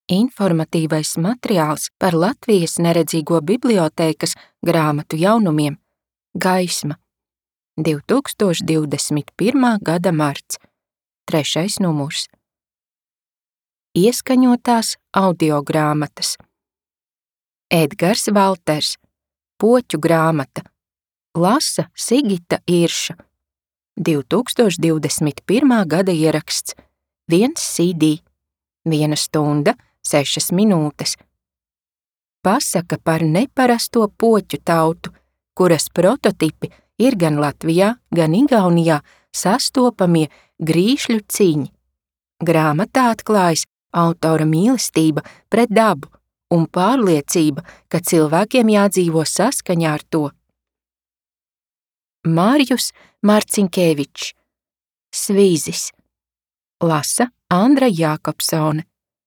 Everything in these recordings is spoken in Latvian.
Informatīvais materiāls par Latvijas neredzīgo bibliotēkas grāmatu jaunumiem Gaisma 2021. gada marts 3. numurs. Ieskaņotās audiogrāmatas Edgars Valters, Poķu grāmata, lasa Sigita Irša, 2021. gada ieraksts, 1 CD, 1 stunda, 6 minūtes. Pasaka par neparasto poķu tautu, kuras prototipi ir gan Latvijā, gan Igaunijā sastopamie grīšļu ciņi. Grāmatā atklājas autora mīlestība pret dabu un pārliecība, ka cilvēkiem jādzīvo saskaņā ar to. Mārijus Marcinkevičs, Svīzis, lasa Andra Jākopsone,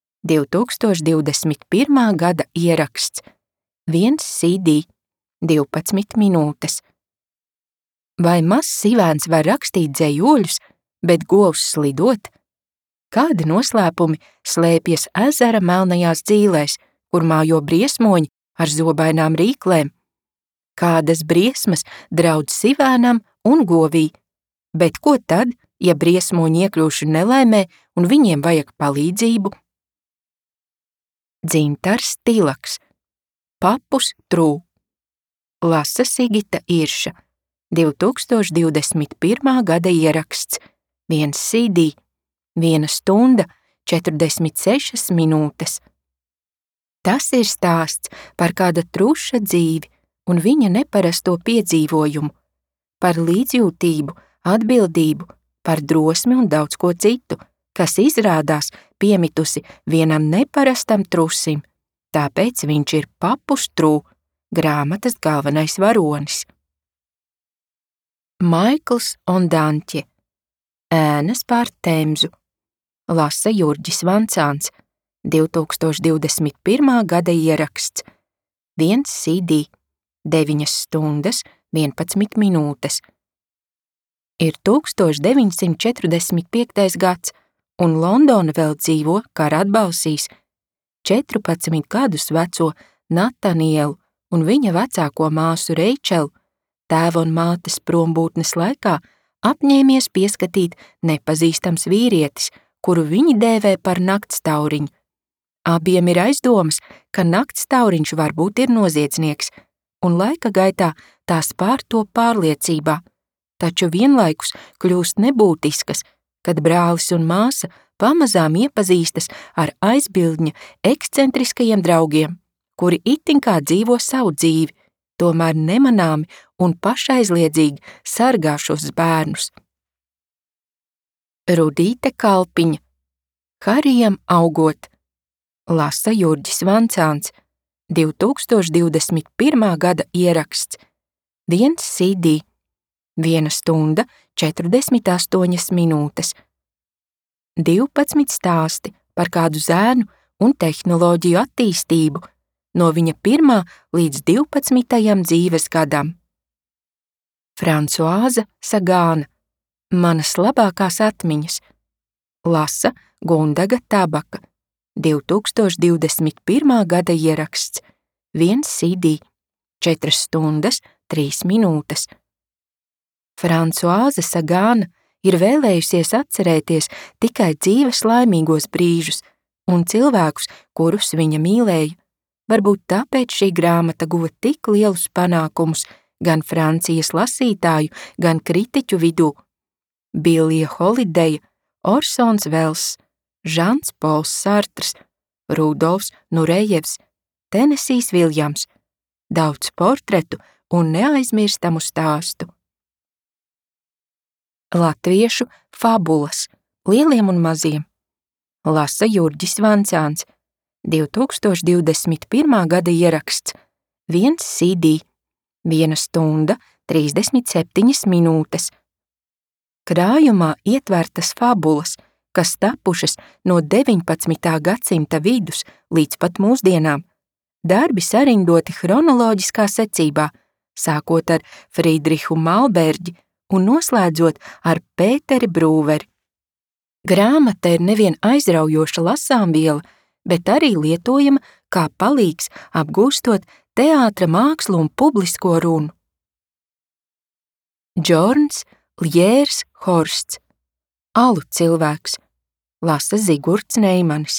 2021. gada ieraksts, 1 CD, 12 minūtes. Vai mazs sivēns var rakstīt dzejoļus, bet govs slidot? Kādi noslēpumi slēpjas ezera melnajās dzīlēs, kur mājo briesmoņi ar zobainām rīklēm? Kādas briesmas draudz sivēnam un govī? Bet ko tad, ja briesmoņi iekļūšu nelaimē un viņiem vajag palīdzību? Dzintars Tilaks, Papus trū, lasa Sigita Irša, 2021. gada ieraksts, 1 CD, 1 stunda, 46 minūtes. Tas ir stāsts par kāda truša dzīvi un viņa neparasto piedzīvojumu, par līdzjūtību, atbildību, par drosmi un daudz ko citu, kas izrādās piemitusi vienam neparastam trusim, tāpēc viņš ir Papus trū, grāmatas galvenais varonis. Maikls Ondaņķe, Ēnas pār Temzu, lasa Jurģis Vancāns, 2021. gada ieraksts, 1 CD, 9 stundas, 11 minūtes. Ir 1945. gads, un Londona vēl dzīvo kara atbalsīs 14 gadus veco Natanielu un viņa vecāko māsu Reičelu, tēva un mātes prombūtnes laikā apņēmies pieskatīt nepazīstams vīrietis, kuru viņi dēvē par naktstauriņu. Abiem ir aizdomas, ka naktstauriņš varbūt ir noziedznieks, un laika gaitā tās pārtop pārliecībā, taču vienlaikus kļūst nebūtiskas, kad brālis un māsa pamazām iepazīstas ar aizbildņa ekscentriskajiem draugiem, kuri itin kā dzīvo savu dzīvi, tomēr nemanāmi un pašaizliedzīgi sargā šos bērnus. Rudīte Kalpiņa, Harijam augot, lasa Jurģis Vancāns, 2021. gada ieraksts, 1 CD, 1 stunda, 48 minūtes. 12 stāsti par kādu zēnu un tehnoloģiju attīstību no viņa 1. līdz 12. dzīves gadam. Francoāza Sagāna, Manas labākās atmiņas, lasa Gundaga Tabaka, 2021. gada ieraksts, 1 CD, 4 stundas, 3 minūtes. Francoāza Sagāna ir vēlējusies atcerēties tikai dzīves laimīgos brīžus un cilvēkus, kurus viņa mīlēja. Varbūt tāpēc šī grāmata guva tik lielus panākumus gan Francijas lasītāju, gan kritiķu vidū. Billija Holideja, Orsons Vels, Žans Pols Sartrs, Rudolfs Nurejevs, Tenesijs Viljams, daudz portretu un neaizmirstamu stāstu. Latviešu fabulas, lieliem un maziem, lasa Jurģis Vancāns, 2021. gada ieraksts, 1 CD, 1 stunda, 37 minūtes. Krājumā ietvertas fabulas, kas tapušas no 19. gadsimta vidus līdz pat mūsdienām, darbi sarindoti chronoloģiskā secībā, sākot ar Friedrihu Malberģi un noslēdzot ar Pēteri Brūveri. Grāmata ir nevien aizraujoša lasāmviela, bet arī lietojama kā palīgs apgūstot teātra mākslu un publisko runu. Džorns Ljērs Horsts, Alu cilvēks, lasa Zigurds Neimanis,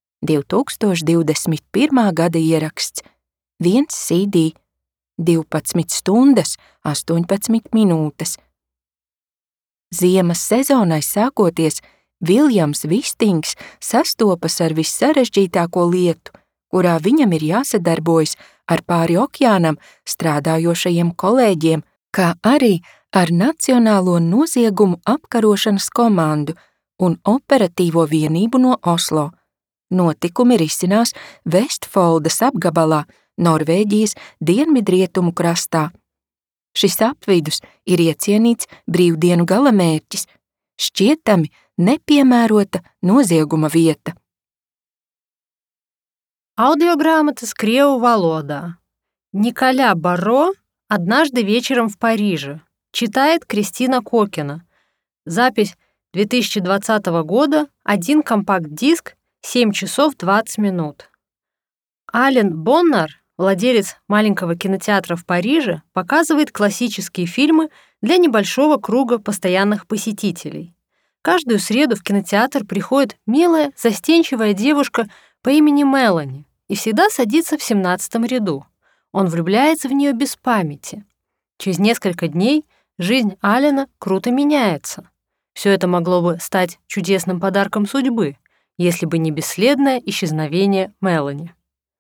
2021. gada ieraksts, 1 CD, 12 stundas, 18 minūtes. Ziemas sezonai sākoties, Viljams Vistings sastopas ar vissarežģītāko lietu, kurā viņam ir jāsadarbojas ar pāri okeānam strādājošajiem kolēģiem, kā arī ar Nacionālo noziegumu apkarošanas komandu un operatīvo vienību no Oslo. Notikumi risinās Vestfoldas apgabalā, Norvēģijas dienvidrietumu krastā. Šis apvidus ir iecienīts brīvdienu galamērķis, šķietami nepiemērota nozieguma vieta. Аудиограмота с крievu валоdā. Николя Барро «Однажды вечером в Париже». Читает Кристина Кокина. Запись 2020 года, 1 компакт-диск, 7 часов 20 минут. Ален Боннар, владелец маленького кинотеатра в Париже, показывает классические фильмы для небольшого круга постоянных посетителей. Каждую среду в кинотеатр приходит милая, застенчивая девушка по имени Мелани и всегда садится в 17-м ряду. Он влюбляется в нее без памяти. Через несколько дней жизнь Алена круто меняется. Все это могло бы стать чудесным подарком судьбы, если бы не бесследное исчезновение Мелани.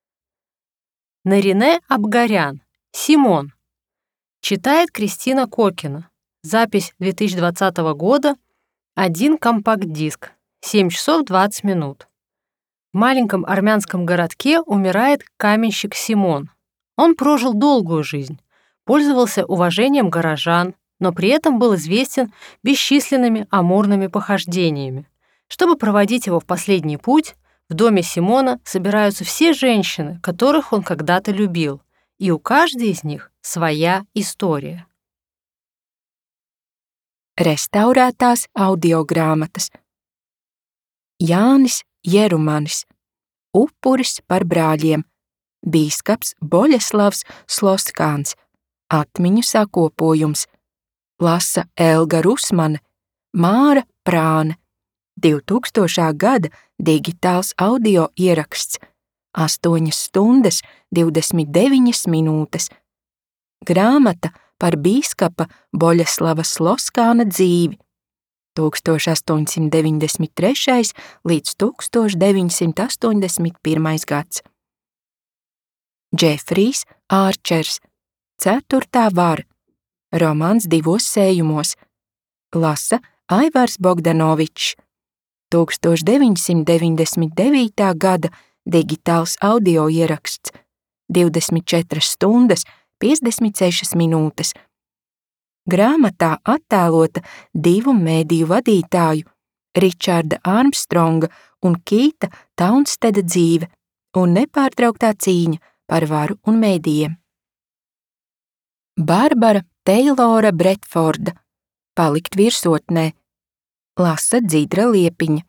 Нарине Абгарян, Симон. Читает Кристина Кокина. Запись 2020 года, 1 компакт-диск, 7 часов 20 минут. В маленьком армянском городке умирает каменщик Симон. Он прожил долгую жизнь, пользовался уважением горожан, но при этом был известен бесчисленными амурными похождениями. Чтобы проводить его в последний путь, в доме Симона собираются все женщины, которых он когда-то любил, и у каждой из них своя история. Restaurētās audiogrāmatas. Jānis Jerumanis, upuris par brāļiem, bīskaps Boļeslavs Sloskāns, atmiņu sakopojums, lasa Elga Rusmane, Māra Prāne, 2000. gada digitāls audio ieraksts, 8 stundas, 29 minūtes. Grāmata par bīskapa Boļeslava Sloskāna dzīvi, 1893. līdz 1981. gads. Džefrijs Ārčers, 4. vara, romāns 2 sējumos, lasa Aivars Bogdanovičs, 1999. gada digitāls audio ieraksts, 24 stundas, 56 minūtes. Grāmatā attēlota 2 mēdīju vadītāju, Ričarda Armstronga un Kīta Taunsteda dzīve un nepārtrauktā cīņa par varu un mēdījiem. Barbara Teilora Bretforda, Palikt virsotnē, lasa Dzidra Liepiņa,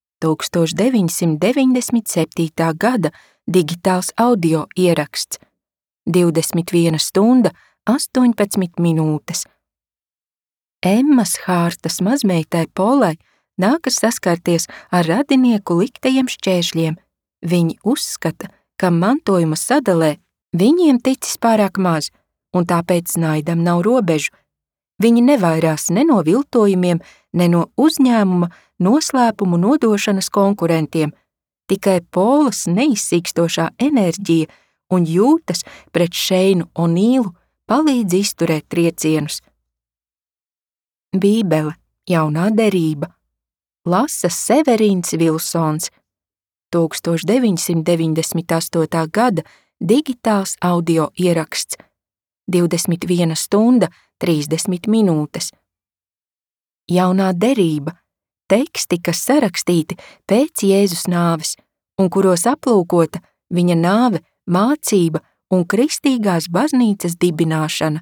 1997. gada digitāls audio ieraksts, 21 stunda, 18 minūtes. Emmas Hārtas mazmeitai Polai nākas saskarties ar radinieku liktajiem šķēršļiem. Viņi uzskata, ka mantojuma sadalē viņiem ticis pārāk maz, un tāpēc naidam nav robežu. Viņi nevairās ne no viltojumiem, ne no uzņēmuma noslēpumu nodošanas konkurentiem, tikai Polas neizsīkstošā enerģija un jūtas pret Šeinu Onīlu palīdz izturēt triecienus. Bībele, jaunā derība, lasa Severīns Vilsons, 1998. gada digitāls audio ieraksts, 21 stunda, 30 minūtes. Jaunā derība, teksti, kas sarakstīti pēc Jēzus nāves un kuros aplūkota viņa nāve, mācība un kristīgās baznīcas dibināšana.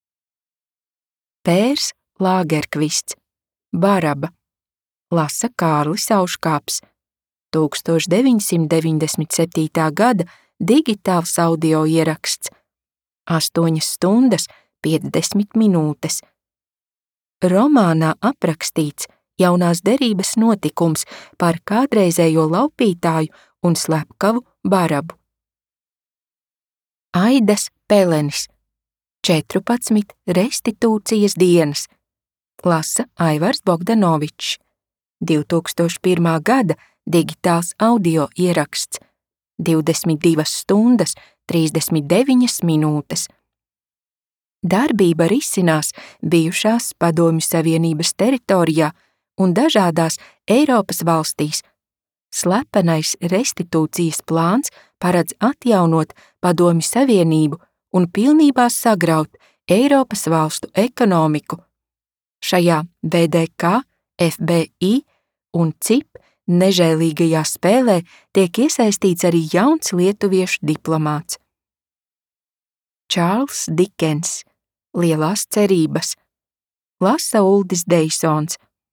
Pērs Lāgerkvists, Baraba, lasa Kārlis Auškāps, 1997. gada digitāls audio ieraksts 8 stundas 50 minūtes. Romānā aprakstīts jaunās derības notikums par kādreizējo laupītāju un slepkavu Barabu. Aidas pelenis 14 restitūcijas dienas. Lasa Aivars Bogdanovičs. 2001. gada digitāls audio ieraksts 22 stundas 39 minūtes. Darbība risinās bijušās Padomju Savienības teritorijā un dažādās Eiropas valstīs. Slepenais restitūcijas plāns paredz atjaunot Padomju Savienību un pilnībā sagraut Eiropas valstu ekonomiku. Šajā VDK, FBI un CIP nežēlīgajā spēlē tiek iesaistīts arī jauns lietuviešu diplomāts. Čārls Dikens, Lielās cerības. Lasa Uldis Deisons.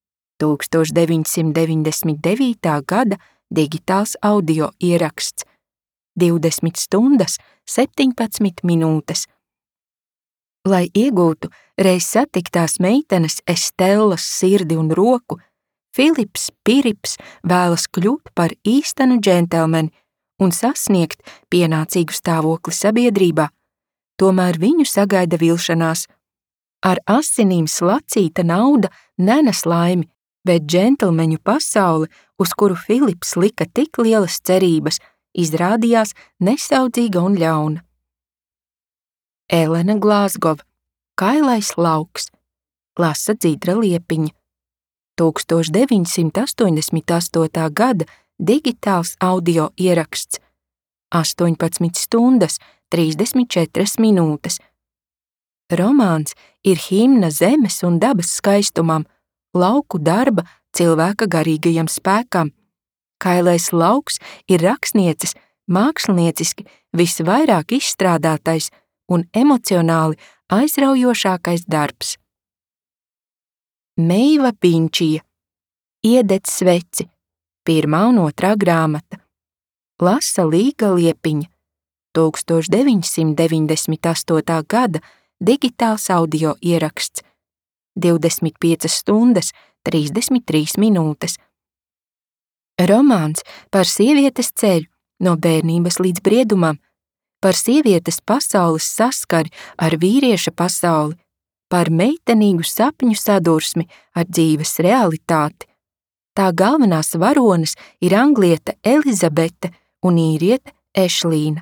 1999. gada digitāls audio ieraksts 20 stundas 17 minūtes. Lai iegūtu reiz satiktās meitenes Estellas sirdi un roku, Filips Pirips vēlas kļūt par īstenu džentelmeni un sasniegt pienācīgu stāvokli sabiedrībā, tomēr viņu sagaida vilšanās. Ar asinīm slacīta nauda nenes laimi, bet džentelmeņu pasaule, uz kuru Filips lika tik lielas cerības, izrādījās nesaudzīga un ļauna. Elena Glāzgova, Kailais lauks. Lasa Dzidra Liepiņa. 1988. gada digitāls audio ieraksts 18 stundas 34 minūtes. Romāns ir himna zemes un dabas skaistumam, lauku darba cilvēka garīgajam spēkam. Kailais lauks ir rakstnieces mākslinieciski visvairāk izstrādātais un emocionāli aizraujošākais darbs. Meiva Pinčija, Iededz sveci, 1. un 2. grāmata. Lasa Līga Liepiņa, 1998. gada digitāls audio ieraksts 25 stundas 33 minūtes. Romāns par sievietes ceļu no bērnības līdz briedumam, par sievietes pasaules saskari ar vīrieša pasauli, par meitenīgu sapņu sadursmi ar dzīves realitāti. Tā galvenās varones ir angliete Elizabete un īriete Ešlīna.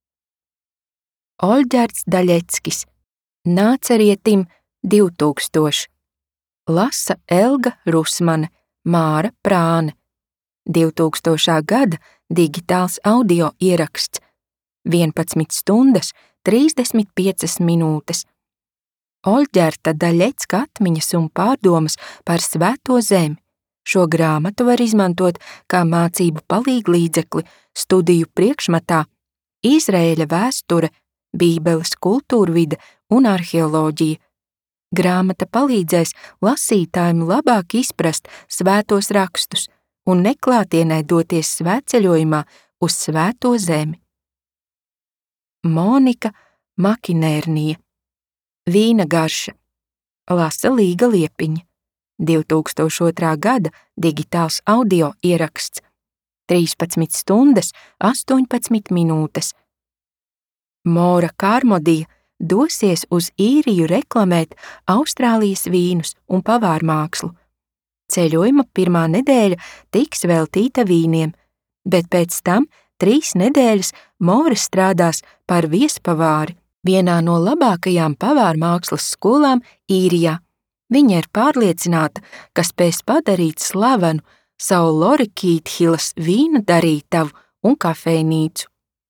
Oļģerts Daļeckis, Nācerietim 2000. Lasa Elga Rusmane, Māra Prāne. 2000. gada digitāls audio ieraksts 11 stundas 35 minūtes. Oļģerta Daļecka atmiņas un pārdomas par Svēto zemi. Šo grāmatu var izmantot kā mācību palīglīdzekli studiju priekšmetā Izraēļa vēsture, Bībeles kultūrvide un arheoloģija. Grāmata palīdzēs lasītājiem labāk izprast svētos rakstus un neklātienē doties svētceļojumā uz Svēto zemi. Monika Makinērnija, Vīna garša. Lasa Līga Liepiņa. 2002. gada digitāls audio ieraksts 13 stundas 18 minūtes. Mora Kārmodija dosies uz Īriju reklamēt Austrālijas vīnus un pavārmākslu. Ceļojuma pirmā nedēļa tiks veltīta vīniem, bet pēc tam 3 nedēļas Mora strādās par viespavāri vienā no labākajām pavārmākslas skolām Īrijā. Viņa ir pārliecināta, ka spēs padarīt slavenu savu Lorikīthilas vīnu darītavu un kafejnīcu.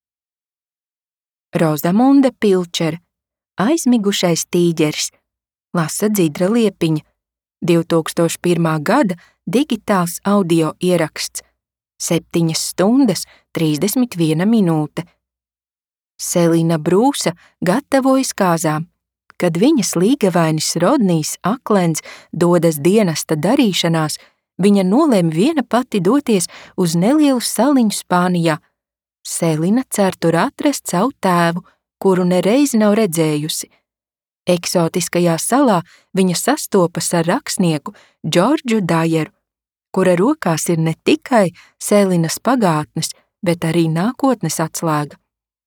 Rozamunde Pilčere, Aizmigušais tīģeris. Lasa Dzidra Liepiņa. 2001. gada digitāls audio ieraksts 7 stundas 31 minūte. Selina Brūsa gatavojas kāzām. Kad viņas līgavainis Rodnijs Aklens dodas dienesta darīšanās, viņa nolēma viena pati doties uz nelielu saliņu Spānijā. Selina cer tur atrast savu tēvu, kuru nereizi nav redzējusi. Eksotiskajā salā viņa sastopas ar rakstnieku Džordžu Dajeru, kura rokās ir ne tikai Selinas pagātnes, bet arī nākotnes atslēga.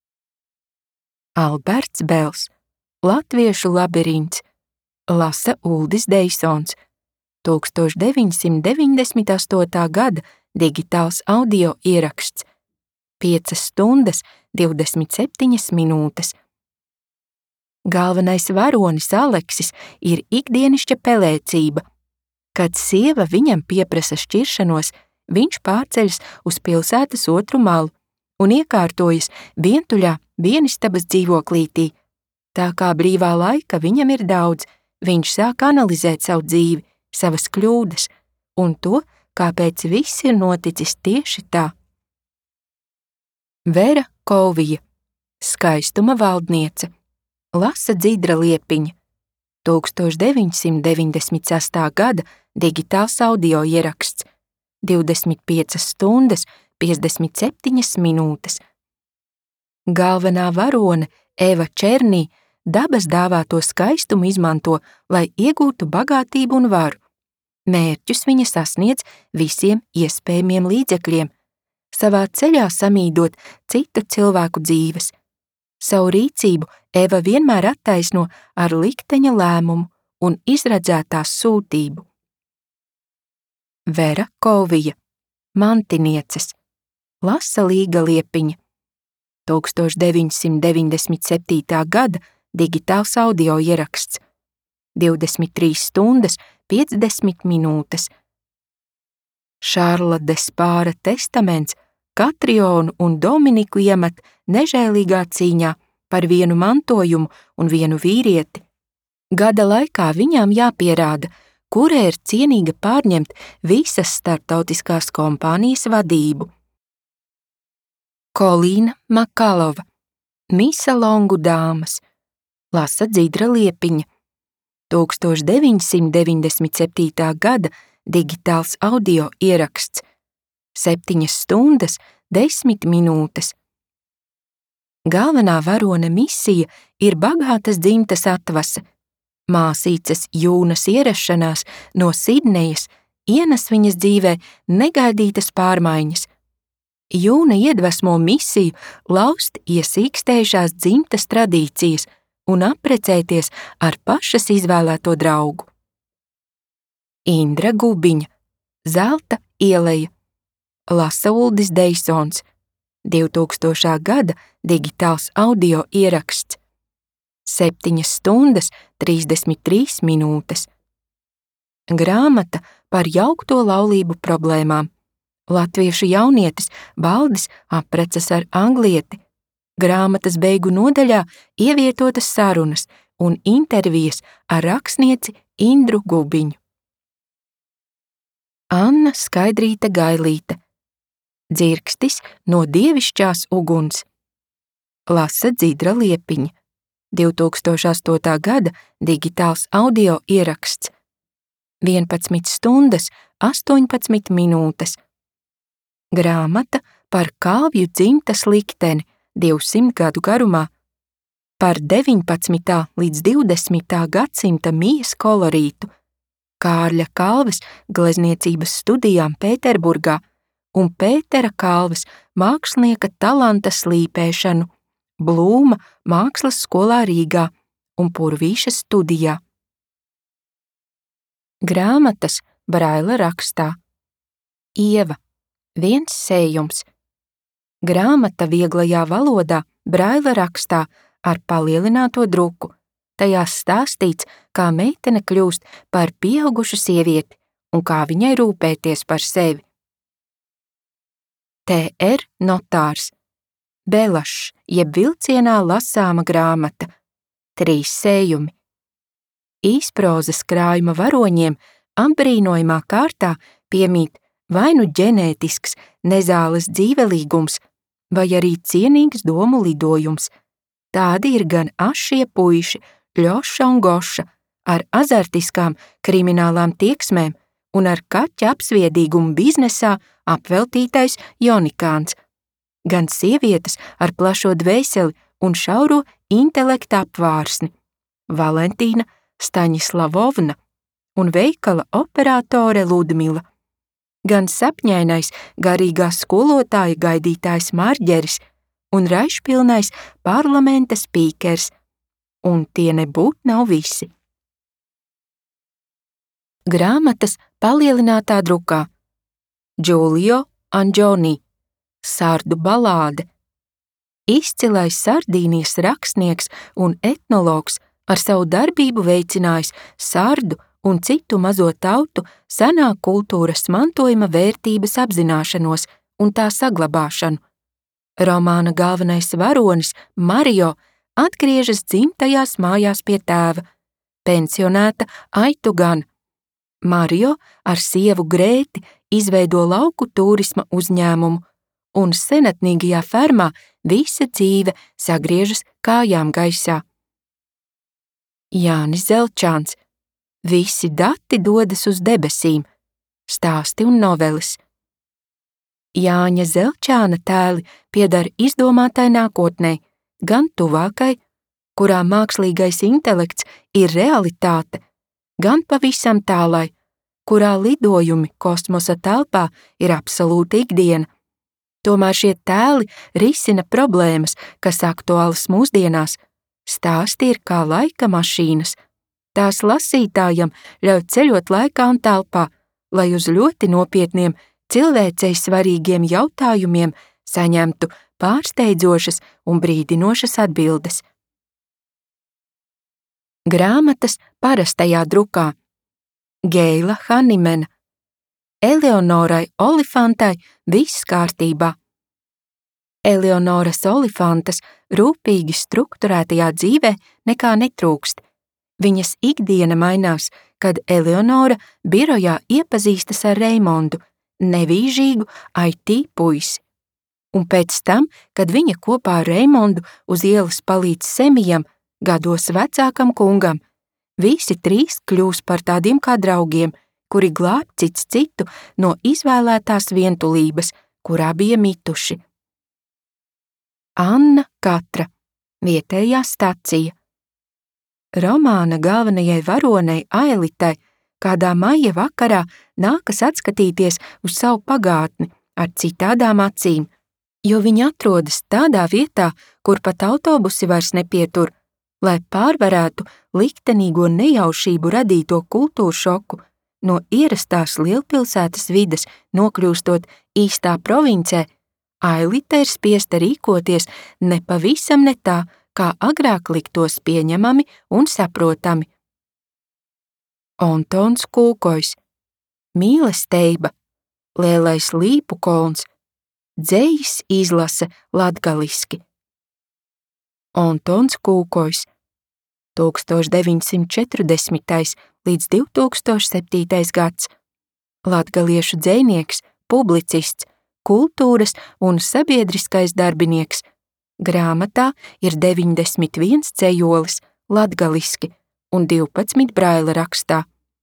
Alberts Bels, Latviešu labirints, lasa Uldis Deisons, 1998. gada digitāls audio ieraksts, 5 stundas 27 minūtes. Galvenais varonis Aleksis ir ikdienišķa pelēcība. Kad sieva viņam pieprasa šķiršanos, viņš pārceļas uz pilsētas otru malu un iekārtojas vientuļā vienistabas dzīvoklītī. Tā kā brīvā laika viņam ir daudz, viņš sāk analizēt savu dzīvi, savas kļūdas un to, kāpēc viss ir noticis tieši tā. Vera Kovija, skaistuma valdniece, lasa Dzidra Liepiņa, 1996. gada digitāls audio ieraksts, 25 stundas 57 minūtes. Galvenā varone Eva Černī dabas dāvāto skaistumu izmanto, lai iegūtu bagātību un varu. Mērķus viņa sasniedz visiem iespējamiem līdzekļiem, savā ceļā samīdot citu cilvēku dzīves. Savu rīcību Eva vienmēr attaisno ar likteņa lēmumu un izredzētās sūtību. Vera Kovija, mantinieces, lasa Līga Liepiņa, 1997. gada digitāls audio ieraksts, 23 stundas 50 minūtes. Šarla Despāra testaments Katrionu un Dominiku iemet nežēlīgā cīņā par vienu mantojumu un vienu vīrieti. Gada laikā viņām jāpierāda, kura ir cienīga pārņemt visas starptautiskās kompānijas vadību. Kolīna Makalova, Misa Longu dāmas, lasa Dzidra Liepiņa, 1997. gada digitāls audio ieraksts, 7 stundas 10 minūtes. Galvenā varone misija ir bagātas dzimtas atvase. Māsīces Jūnas ierašanās no Sidnejas ienes viņas dzīvē negaidītas pārmaiņas. Jūna iedvesmo misiju laust iesīkstējušās dzimtas tradīcijas un apprecēties ar pašas izvēlēto draugu. Indra Gubiņa, Zelta ieleja, lasa Uldis Deisons, 2000. gada digitāls audio ieraksts, 7 stundas 33 minūtes. Grāmata par jaukto laulību problēmām. Latviešu jaunietis Baldis apprecas ar anglieti. Grāmatas beigu nodaļā ievietotas sarunas un intervijas ar rakstnieci Indru Gubiņu. Anna Skaidrīte Gailīte, Dzirkstis no dievišķās uguns, lasa Dzidra Liepiņa, 2008. gada digitāls audio ieraksts, 11 stundas 18 minūtes. Grāmata par kalvju dzimtas likteni 200 gadu garumā, par 19. līdz 20. gadsimta mijas kolorītu, Kārļa Kalves glezniecības studijām Pēterburgā un Pētera Kalves mākslinieka talanta slīpēšanu Blūma mākslas skolā Rīgā un Purvīšas studijā. Grāmatas Braila rakstā. Ieva, viens sējums. Grāmata vieglajā valodā Braila rakstā ar palielināto druku. Tajā stāstīts, kā meitene kļūst par pieaugušu sievieti un kā viņai rūpēties par sevi. T.R. Notārs, Belašs, jeb vilcienā lasāma grāmata, 3 sējumi. Īsprozas krājuma varoņiem apbrīnojamā kārtā piemīt vai nu ģenētisks nezāles dzīvelīgums, vai arī cienīgs domu lidojums. Tādi ir gan ašie puiši, Ļoša un Goša, ar azartiskām kriminālām tieksmēm un ar kaķa apsviedīgumu biznesā apveltītais Jonikāns, gan sievietes ar plašo dvēseli un šauro intelekta apvārsni, Valentīna Staņislavovna un veikala operatore Ludmila, gan sapņainais garīgā skolotāja gaidītājs Marģeris un raišpilnais parlamenta spīkers, un tie nebūt nav visi. Grāmatas palielinātā drukā Giulio Anģoni, Sardu balāde. Izcilais Sardīnijas rakstnieks un etnologs ar savu darbību veicinājis sardu un citu mazo tautu senā kultūras mantojuma vērtības apzināšanos un tā saglabāšanu. Romāna galvenais varonis Mario atgriežas dzimtajās mājās pie tēva, pensionēta Aitugan. Mario ar sievu Grēti izveido lauku turisma uzņēmumu, un senatnīgajā fermā visa dzīve sagriežas kājām gaisā. Jānis Zelčāns. Visi dati dodas uz debesīm. Stāsti un noveles. Jāņa Zelčāna tēli pieder izdomātai nākotnei, gan tuvākai, kurā mākslīgais intelekts ir realitāte, gan pavisam tālai, kurā lidojumi kosmosa telpā ir absolūta ikdiena. Tomēr šie tēli risina problēmas, kas aktuālas mūsdienās. Stāsti ir kā laika mašīnas. Tās lasītājam ļauj ceļot laikā un telpā, lai uz ļoti nopietniem, cilvēcei svarīgiem jautājumiem saņemtu pārsteidzošas un brīdinošas atbildes. Grāmatas parastajā drukā Geila Hanimena. Eleonorai Olifantai viss kārtībā. Eleonoras Olifantas rūpīgi strukturētajā dzīvē nekā netrūkst. Viņas ikdiena mainās, kad Eleonora birojā iepazīstas ar Reimondu, nevīžīgu IT puisi. Un pēc tam, kad viņa kopā ar Reimondu uz ielas palīdz Semijam, gados vecākam kungam, visi trīs kļūs par tādiem kā draugiem, kuri glāb cits citu no izvēlētās vientulības, kurā bija mituši. Anna Katra, vietējā stacija. Romāna galvenajai varonei Aelitai kādā maija vakarā nākas atskatīties uz savu pagātni ar citādām acīm, jo viņa atrodas tādā vietā, kur pat autobusi vairs nepietur, lai pārvarētu liktenīgo nejaušību radīto kultūru šoku, no ierastās lielpilsētas vides nokļūstot īstā provincē, Ailita ir spiesta rīkoties nepavisam ne tā, kā agrāk liktos pieņemami un saprotami. Ontons Kūkojs, mīlestība, lielais līpu kolns, dzejas izlase latgaliski. Ontons Kūkojs, 1940. līdz 2007. gads, latgaliešu dzejnieks, publicists, kultūras un sabiedriskais darbinieks. Grāmatā ir 91 dzejolis latgaliski un 12 braila rakstā.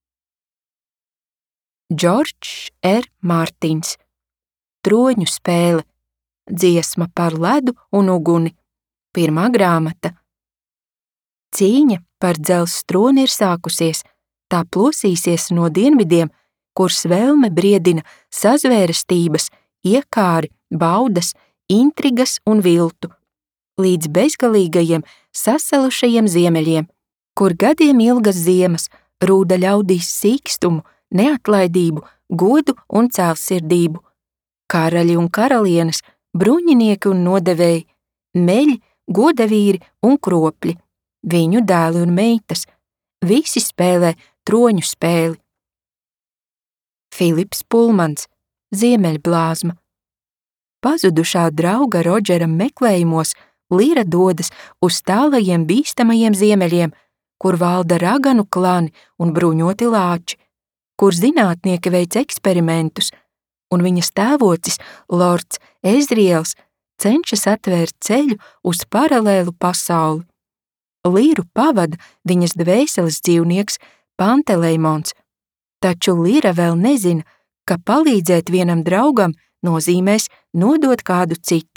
Džordžs R. Mārtins, Troņu spēle, dziesma par ledu un uguni, pirmā grāmata. Cīņa par dzelzs troni ir sākusies, tā plosīsies no dienvidiem, kurs vēlme briedina sazvērestības, iekāri, baudas, intrigas un viltu, līdz bezgalīgajiem sasalušajiem ziemeļiem, kur gadiem ilgas ziemas rūda ļaudīs sīkstumu, neatlaidību, godu un cēlsirdību. Karaļi un karalienes, bruņinieki un nodevēji, meļi, godavīri un kropļi, viņu dēli un meitas, visi spēlē troņu spēli. Filips Pulmans, Ziemeļblāzma. Pazudušā drauga Rodžera meklējumos Lira dodas uz tālajiem bīstamajiem ziemeļiem, kur valda raganu klani un bruņoti lāči, kur zinātnieki veic eksperimentus, un viņas tēvocis, lords Ezriels, cenšas atvērt ceļu uz paralēlu pasauli. Liru pavada viņas dvēseles dzīvnieks Panteleimons. taču Lira vēl nezina, ka palīdzēt vienam draugam nozīmēs nodot kādu citu.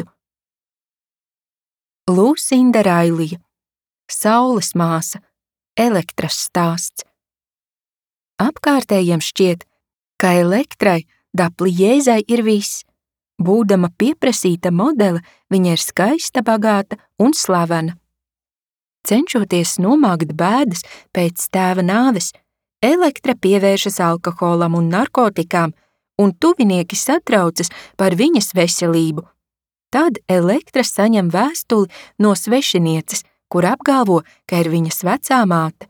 Lūsinda Railija, Saules māsa, Elektras stāsts. Apkārtējiem šķiet, ka Elektrai Dapli Jēzai ir viss. Būdama pieprasīta modele, viņa ir skaista, bagāta un slavena. Cenšoties nomākt bēdas pēc tēva nāves, Elektra pievēršas alkoholam un narkotikām, un tuvinieki satraucas par viņas veselību. Tad Elektra saņem vēstuli no svešinieces, kur apgalvo, ka ir viņas vecā māte.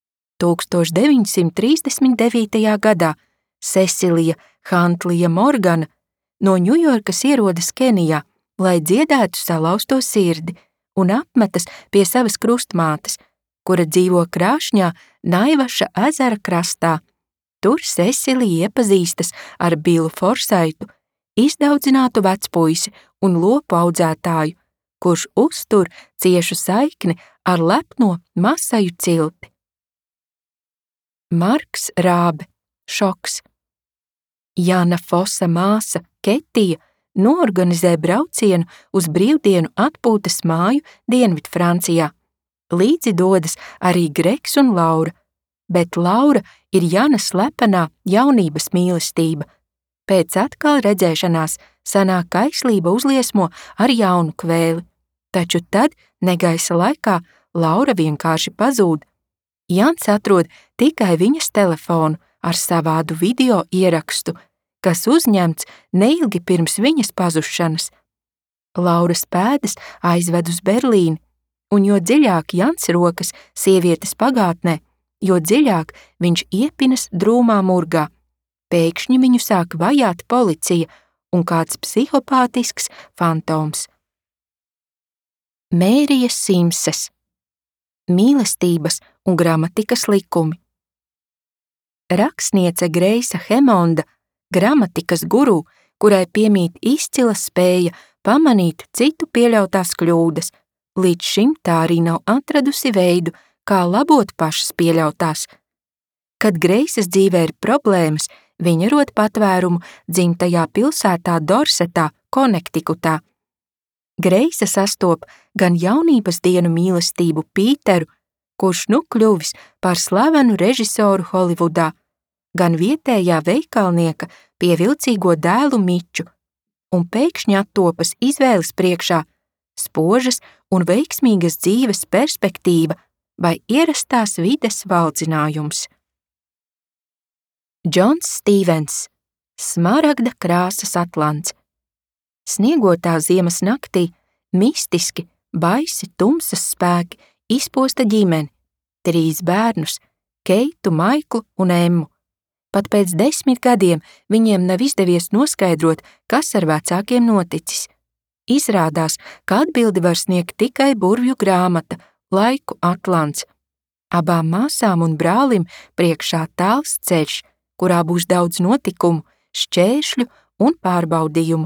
1939. gadā Cecilija Hantlija Morgana no Ņujorkas ierodas Kenijā, lai dziedētu salauzto sirdi, un apmetas pie savas krustmātes, kura dzīvo Krāšņā Naivaša ezera krastā. Tur Cecilija iepazīstas ar Billu Forsaitu, izdaudzinātu vecpuisi un lopu audzētāju, kurš uztur ciešu saikni ar lepno Masaju cilti. Marks Rābe, Šoks. Jana Fosa māsa Ketija noorganizē braucienu uz brīvdienu atpūtas māju Dienvidfrancijā. Līdzi dodas arī Gregs un Laura, bet Laura ir Jana slepenā jaunības mīlestība. Pēc atkal redzēšanās sanāk kaislība uzliesmo ar jaunu kvēli, taču tad negaisa laikā Laura vienkārši pazūd. Jans atrod tikai viņas telefonu ar savādu video ierakstu, kas uzņemts neilgi pirms viņas pazušanas. Lauras pēdas aizved uz Berlīni, un jo dziļāk Jans rokas sievietes pagātnē, jo dziļāk viņš iepinas drūmā murgā. Pēkšņi viņu sāk vajāt policija un kāds psihopātisks fantoms. Mērijas Simses, Mīlestības un gramatikas likumi. Rakstniece Greisa Hemonda, gramatikas guru, kurai piemīt izcila spēja pamanīt citu pieļautās kļūdas, līdz šim tā arī nav atradusi veidu, kā labot pašas pieļautās. Kad Greisas dzīvē ir problēmas, viņa rod patvērumu dzimtajā pilsētā Dorsetā, Konektikutā. Greisa sastop gan jaunības dienu mīlestību Pīteru, kurš nu kļuvis par slavenu režisoru Holivudā, gan vietējā veikalnieka pievilcīgo dēlu Miču, un pēkšņi attopas izvēles priekšā spožas un veiksmīgas dzīves perspektīva vai ierastās vides valdzinājums. Džons Stīvens, Smaragda krāsas Atlants. Sniegotā ziemas naktī mistiski, baisi tumsas spēki izposta ģimeni, 3 bērnus, Keitu, Maiklu un Emmu. Pat pēc 10 gadiem viņiem nav izdevies noskaidrot, kas ar vecākiem noticis. Izrādās, ka atbildi var sniegt tikai burvju grāmata Laiku Atlants. Abām māsām un brālim priekšā tāls ceļš, kurā būs daudz notikumu, šķēršļu un pārbaudījumu.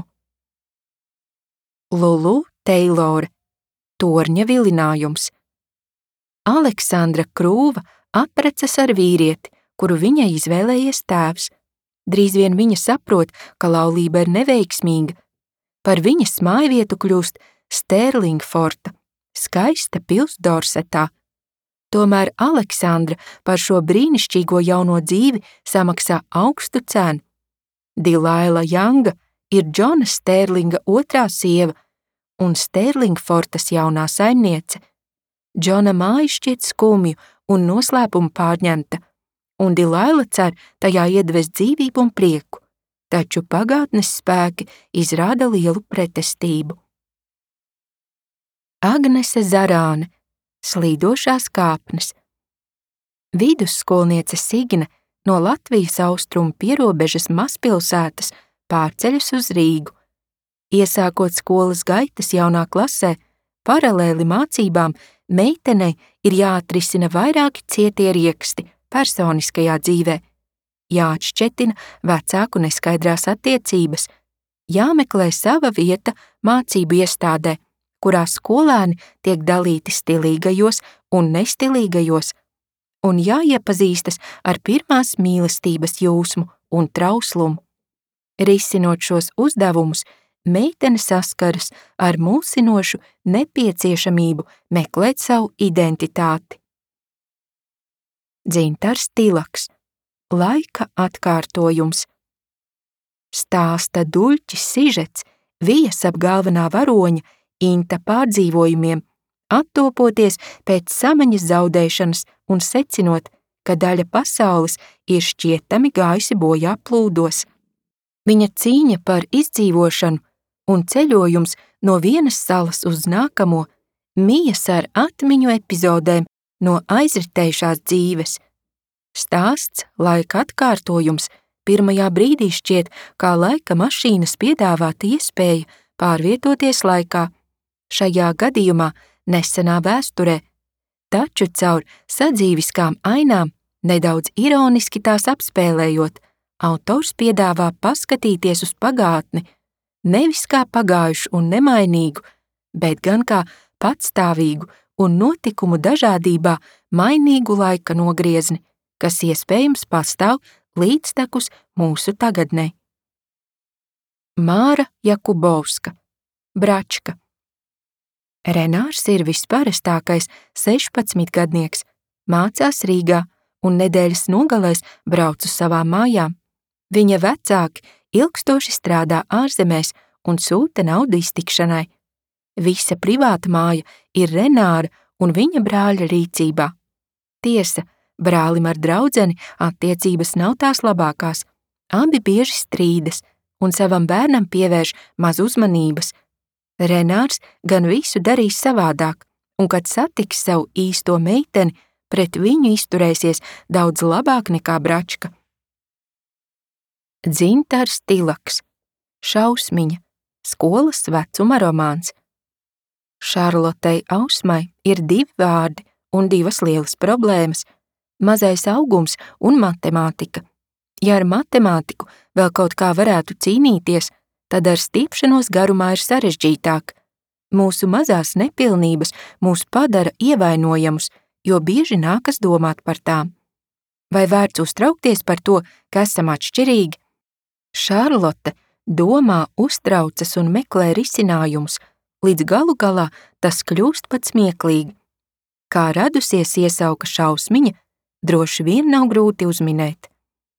Lulu Teilore, Torņa vilinājums. Aleksandra Krūva apprecas ar vīrieti, kuru viņai izvēlējies tēvs. Drīz vien viņa saprot, ka laulība ir neveiksmīga. Par viņas mājvietu kļūst Sterlingforta, skaista pils Dorsetā. Tomēr Aleksandra par šo brīnišķīgo jauno dzīvi samaksā augstu cenu. Dilaila Janga ir Džona Sterlinga otrā sieva un Sterlingfortas jaunā saimniece. Džona māja šķiet skumju un noslēpumu pārņemta, un Dilaila cer tajā iedvest dzīvību un prieku, taču pagātnes spēki izrāda lielu pretestību. Agnese Zarāne, Slīdošās kāpnes. Vidusskolniece Signe no Latvijas austrumu pierobežas mazpilsētas pārceļas uz Rīgu. Iesākot skolas gaitas jaunā klasē, paralēli mācībām meitenei ir jāatrisina vairāki cietie rieksti personiskajā dzīvē, jāatšķetina vecāku neskaidrās attiecības, jāmeklē sava vieta mācību iestādē, kurā skolēni tiek dalīti stilīgajos un nestilīgajos, un jāiepazīstas ar pirmās mīlestības jūsmu un trauslumu. Risinot šos uzdevumus, meitene saskaras ar mulsinošu nepieciešamību meklēt savu identitāti. Dzintars Tilaks. Laika atkārtojums. Stāsta duļķis sižets vijas ap galvenā varoņa Inta pārdzīvojumiem, attopoties pēc samaņas zaudēšanas un secinot, ka daļa pasaules ir šķietami gājusi bojā plūdos. Viņa cīņa par izdzīvošanu un ceļojums no vienas salas uz nākamo mijas ar atmiņu epizodēm no aizritējušās dzīves. Stāsts laika atkārtojums pirmajā brīdī šķiet kā laika mašīnas piedāvāta iespēja pārvietoties laikā, šajā gadījumā nesenā vēsturē, taču caur sadzīviskām ainām, nedaudz ironiski tās apspēlējot, autors piedāvā paskatīties uz pagātni, nevis kā pagājušu un nemainīgu, bet gan kā patstāvīgu un notikumu dažādībā mainīgu laika nogriezni, kas iespējams pastāv līdztekus mūsu tagadnei. Māra Jakubovska. Bračka. Renārs ir visparastākais 16-gadnieks, mācās Rīgā un nedēļas nogalēs brauc uz savām mājām. Viņa vecāki ilgstoši strādā ārzemēs un sūta naudu iztikšanai. Visa privāta māja ir Renāra un viņa brāļa rīcībā. Tiesa, brālim ar draudzeni attiecības nav tās labākās. Abi bieži strīdas un savam bērnam pievērš maz uzmanības. Renārs gan visu darīs savādāk, un kad satiks savu īsto meiteni, pret viņu izturēsies daudz labāk nekā Bračka. Dzintars Tilaks. Šausmiņa. Skolas vecuma romāns. Šarlotei Ausmai ir 2 vārdi un 2 lielas problēmas – mazais augums un matemātika. Ja ar matemātiku vēl kaut kā varētu cīnīties, tad ar stiepšanos garumā ir sarežģītāk. Mūsu mazās nepilnības mūs padara ievainojamus, jo bieži nākas domāt par tām. Vai vērts uztraukties par to, ka esam atšķirīgi? Šarlote domā, uztraucas un meklē risinājumus, līdz galu galā tas kļūst pat smieklīgi. Kā radusies iesauka šausmiņa, droši vien nav grūti uzminēt.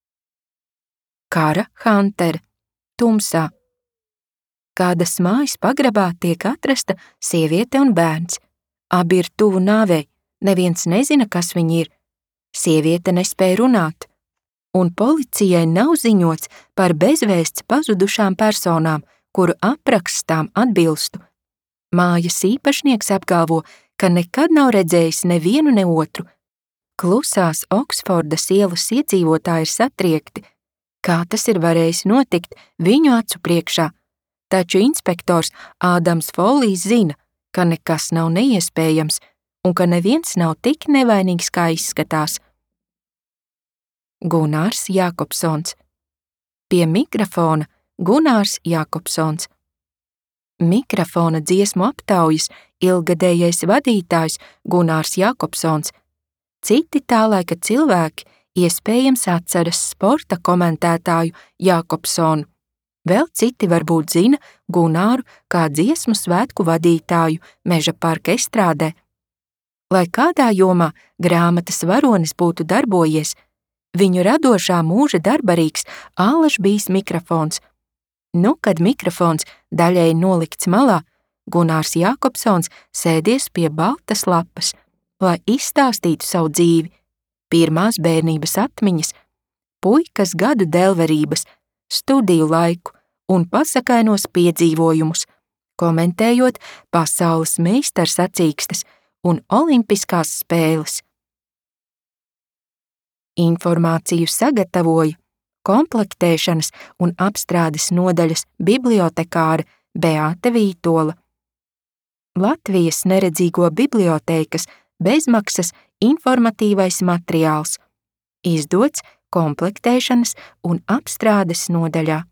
Kara Huntere. Tumsā. Kādas mājas pagrabā tiek atrasta sieviete un bērns. Abi ir tuvu nāvei, neviens nezina, kas viņi ir. Sieviete nespēja runāt, un policijai nav ziņots par bezvēsts pazudušām personām, kuru apraksts tām atbilstu. Mājas īpašnieks apgalvo, ka nekad nav redzējis nevienu ne otru. Klusās Oksfordas ielas iedzīvotāji ir satriekti. Kā tas ir varējis notikt viņu acu priekšā? Taču inspektors Ādams Folijs zina, ka nekas nav neiespējams un ka neviens nav tik nevainīgs, kā izskatās. Gunārs Jākopsons. Pie mikrofona Gunārs Jākopsons. Mikrofona dziesmu aptaujas ilgadējais vadītājs Gunārs Jākopsons. Citi tā laika cilvēki iespējams atceras sporta komentētāju Jākopsonu. Vēl citi varbūt zina Gunāru kā dziesmu svētku vadītāju Meža parka estrādē. Lai kādā jomā grāmatas varonis būtu darbojies, viņu radošā mūža darbarīgs allaž bijis mikrofons. Nu, kad mikrofons daļēji nolikts malā, Gunārs Jākopsons sēdies pie baltas lapas, lai izstāstītu savu dzīvi, pirmās bērnības atmiņas, puikas gadu delverības, studiju laiku un pasakainos piedzīvojumus, komentējot pasaules meistara sacīkstes un olimpiskās spēles. Informāciju sagatavoja komplektēšanas un apstrādes nodaļas bibliotekāre Beāte Vītola. Latvijas neredzīgo bibliotēkas bezmaksas informatīvais materiāls, izdots komplektēšanas un apstrādes nodaļā.